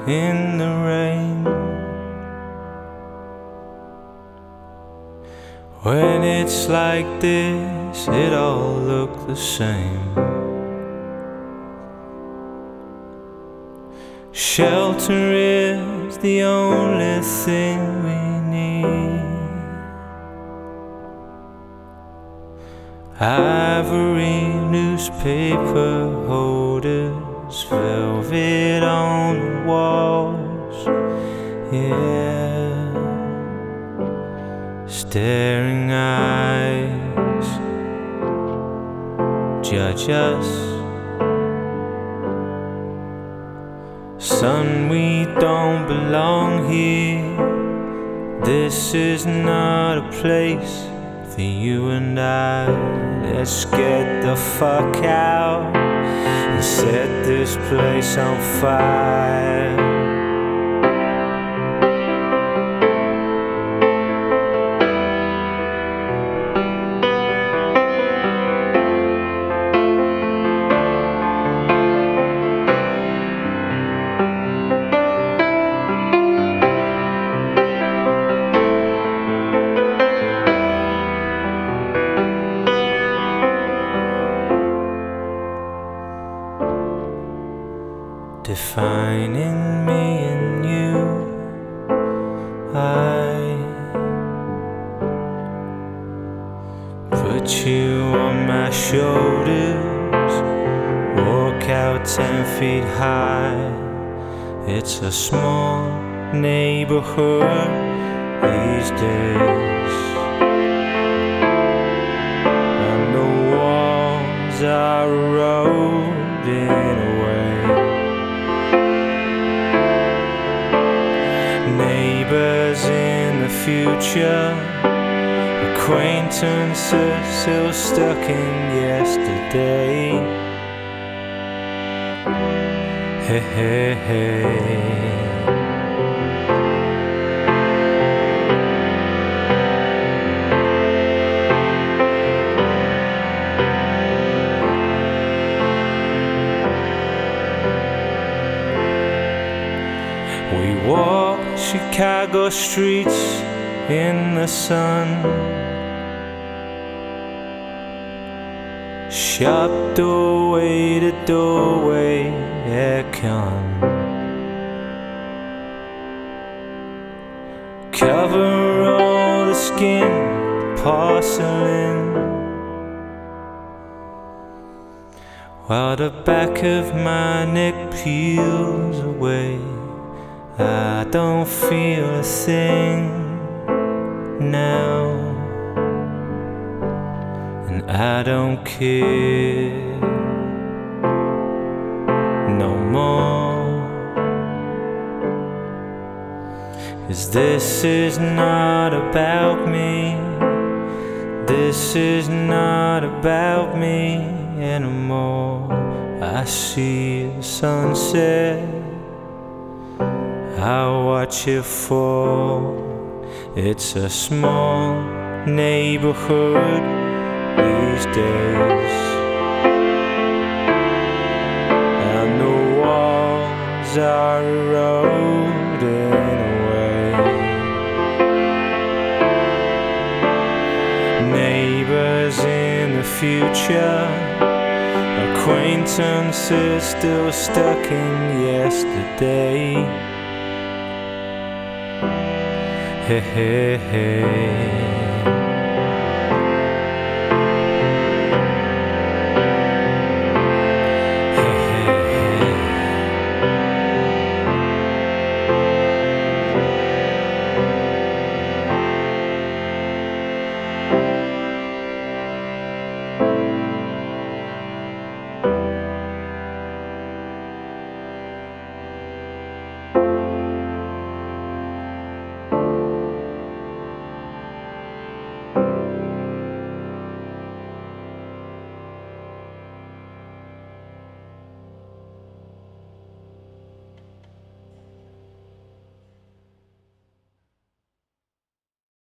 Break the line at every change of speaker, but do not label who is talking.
in the rain. When it's like this, it all looks the same. Shelter is the only thing we need. Ivory newspaper holders, velvet on the walls, yeah. Staring eyes judge us. Son, we don't belong here. This is not a place for you and I. Let's get the fuck out and set this place on fire. Defining me and you, I put you on my shoulders, walk out 10 feet high. It's a small neighborhood these days, and the walls are eroding away. Neighbors in the future, acquaintances still stuck in yesterday. Hey, hey, hey. We walk Chicago streets in the sun, shop doorway to doorway, aircon. Cover all the skin, porcelain, while the back of my neck peels away. I don't feel a thing now, and I don't care no more. 'Cause this is not about me. This is not about me anymore. I see the sunset, I watch it fall. It's a small neighborhood these days, and the walls are eroding away. Neighbors in the future, acquaintances still stuck in yesterday. Hey, hey, hey.